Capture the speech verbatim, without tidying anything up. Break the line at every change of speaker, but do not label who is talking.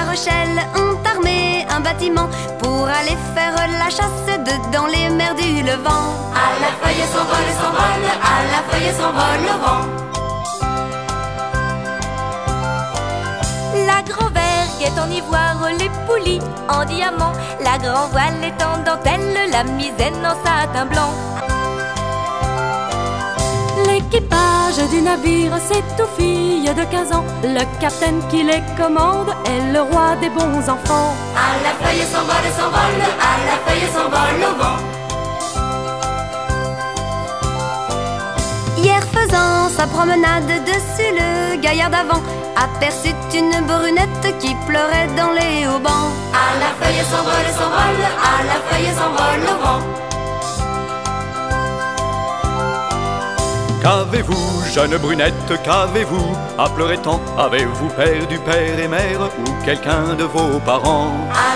Rochelle ont armé un bâtiment pour aller faire la chasse dedans les mers du Levant.
À la feuille s'envole, s'envole, à la feuille s'envole au vent.
La grand-vergue est en ivoire, les poulies en diamant, la grand-voile est en dentelle, la misaine en satin blanc.
L'équipage du navire, c'est tout fille de quinze ans. Le capitaine qui les commande est le roi des bons enfants.
À la feuille s'envole, s'envole, à la feuille s'envole au vent.
Hier faisant sa promenade dessus le gaillard d'avant, aperçut une brunette qui pleurait dans les haubans.
À la feuille s'envole, s'envole, à la feuille s'envole au vent.
Qu'avez-vous, jeune brunette, qu'avez-vous à pleurer tant? Avez-vous perdu père et mère ou quelqu'un de vos parents?
À